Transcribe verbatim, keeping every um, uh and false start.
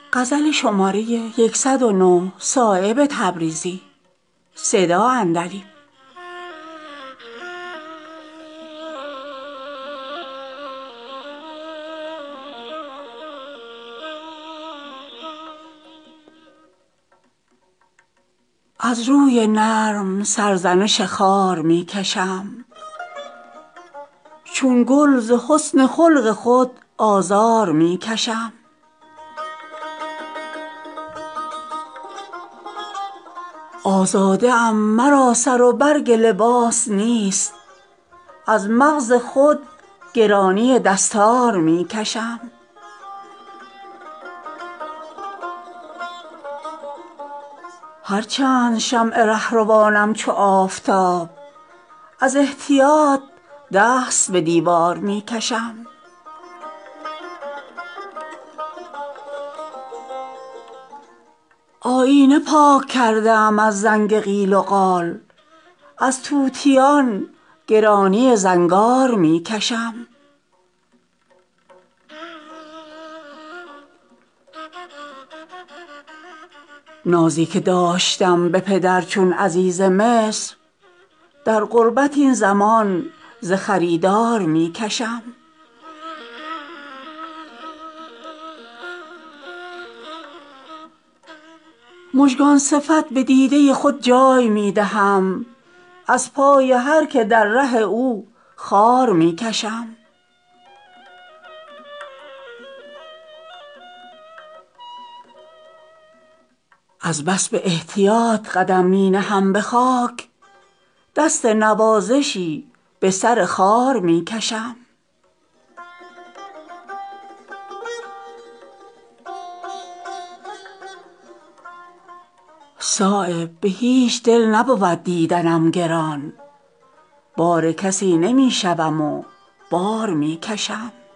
غزل شماره صد و نه. صایب تبریزی. صدا اندریم. از روی نرم سرزنش خار می کشم، چون گل ز حسن خلق خود آزار می کشم. آزاده ام مرا سر و برگ لباس نیست، از مغز خود گرانی دستار می کشم. هر چند شمع رهروانم چو آفتاب، از احتیاط دست به دیوار می کشم. آیینه پاک کرده ام از زنگ قیل و قال، از طوطیان گرانی زنگار می کشم. نازی که داشتم به پدر چون عزیز مصر، در غربت این زمان ز خریدار می کشم. مژگان صفت به دیده خود جای می دهم، از پای هر که در ره او خار می کشم. از بس به احتیاط قدم می نهم به خاک، دست نوازشی به سر خار می کشم. صایب به هیچ دل نبود دیدنم گران، بار کسی نمی شوم و بار می کشم.